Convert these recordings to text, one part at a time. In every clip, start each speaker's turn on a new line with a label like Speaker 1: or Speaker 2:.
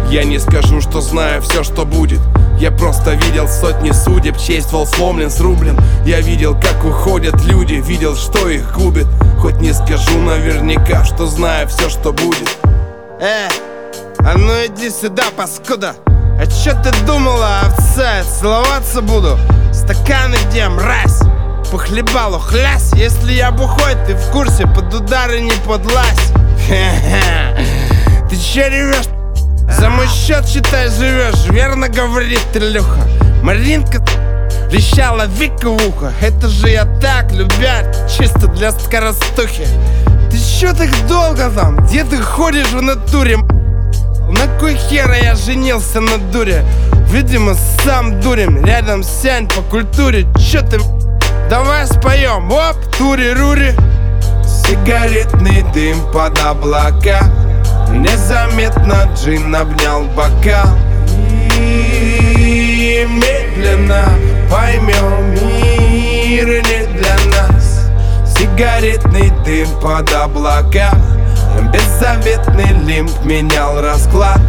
Speaker 1: Я не скажу, что знаю все, что будет. Я просто видел сотни судеб, чей ствол сломлен, срублен. Я видел, как уходят люди, видел, что их губит. Хоть не скажу наверняка, что знаю все, что будет.
Speaker 2: А ну иди сюда, паскуда. А чё ты думала, овца? Целоваться буду? Стаканы где, мразь? По хлебалу хлясь. Если я бухой, ты в курсе, под удары не подлазь. Ты чё ревешь? За мой счет, считай, живешь. Верно говорит Илюха. Маринка трещала Вика в ухо. Это же я так, любя, чисто для скоростухи. Ты чё так долго там? Где ты ходишь в натуре? На кой хера я женился на дуре? Видимо, сам дурем. Рядом сянь по культуре. Чё ты? Давай споем. Оп, тури-рури.
Speaker 1: Сигаретный дым под облака. Незаметно джин обнял бокал. И медленно поймем, мир не для нас. Сигаретный дым под облака. Беззаветный лимб менял расклад.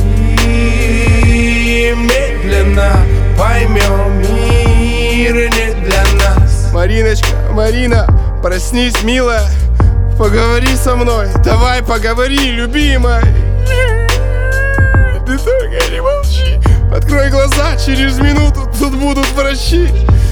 Speaker 1: И медленно поймем, мир не для нас.
Speaker 2: Мариночка, Марина, проснись, милая. Поговори со мной, давай поговори, любимая. Ты только не молчи. Открой глаза, через минуту тут будут врачи.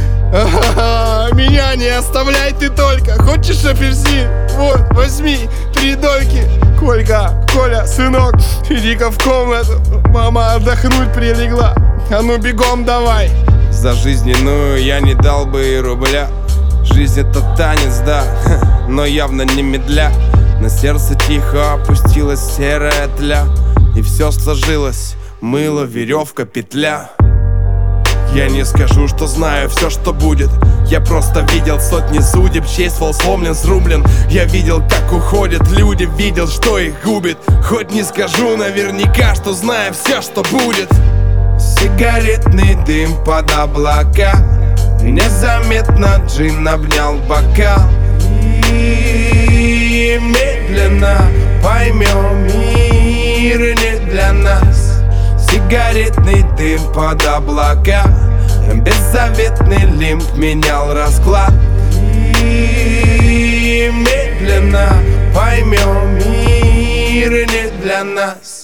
Speaker 2: Меня не оставляй ты только. Хочешь апельсин? Вот, возьми 3 дольки. Колька, Коля, сынок, иди-ка в комнату. Мама отдохнуть прилегла. А ну бегом давай.
Speaker 1: За жизненную я не дал бы и рубля. Жизнь это танец, да, но явно не медля. На сердце тихо опустилась серая тля. И все сложилось, мыло, веревка, петля. Я не скажу, что знаю все, что будет. Я просто видел сотни судеб, чей ствол сломлен, срублен. Я видел, как уходят люди, видел, что их губит. Хоть не скажу наверняка, что знаю все, что будет. Сигаретный дым под облака. Незаметно джин обнял бокал. И медленно поймем, мир не для нас. Сигаретный дым под облака. Беззаветный лимб менял расклад. И медленно поймем, мир не для нас.